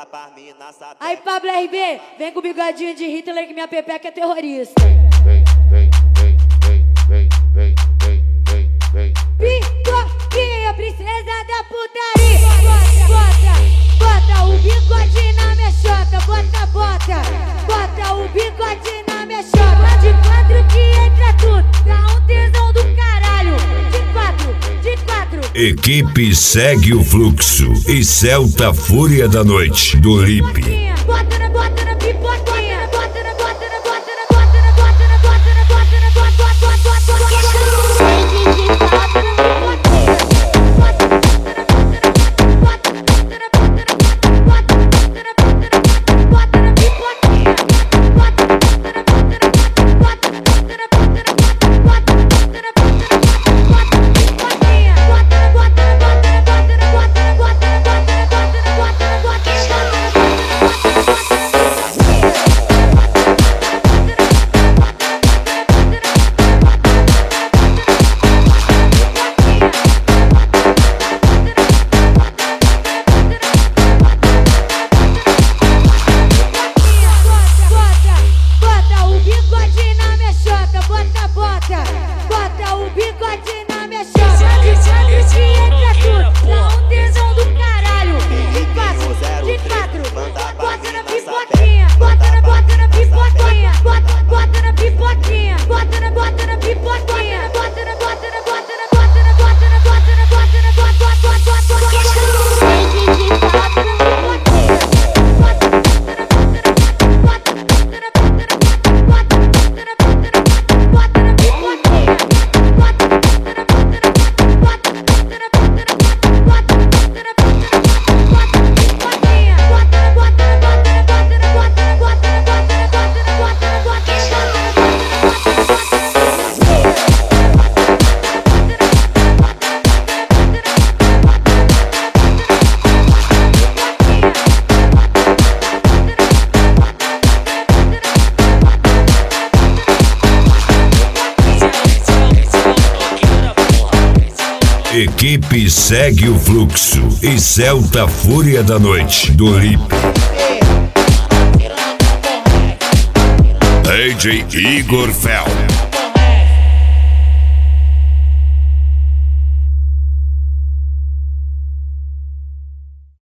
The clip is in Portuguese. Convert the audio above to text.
pras mina saber. Aí, Pablo RB, vem com o bigodinho de Hitler que minha pepeca é terrorista. Picoquinha, princesa da putaria. Bota o bigode na minha chota. Bota o bigode na minha chota. De quatro que entra tudo, dá um tesão do caralho. De quatro. Equipe Segue o Fluxo e Celta Fúria da Noite do Lipe. Bota na pipoquinha. Bota o bigode na minha chota. De quatro que entra tudo, dá um tesão do caralho. De quatro. Bota na pipoquinha. Bota na pipoquinha. Bota na pipoquinha. Bota na pipoquinha. Equipe Segue o Fluxo e Celta Fúria da Noite do Lipe. DJ Igor Fel.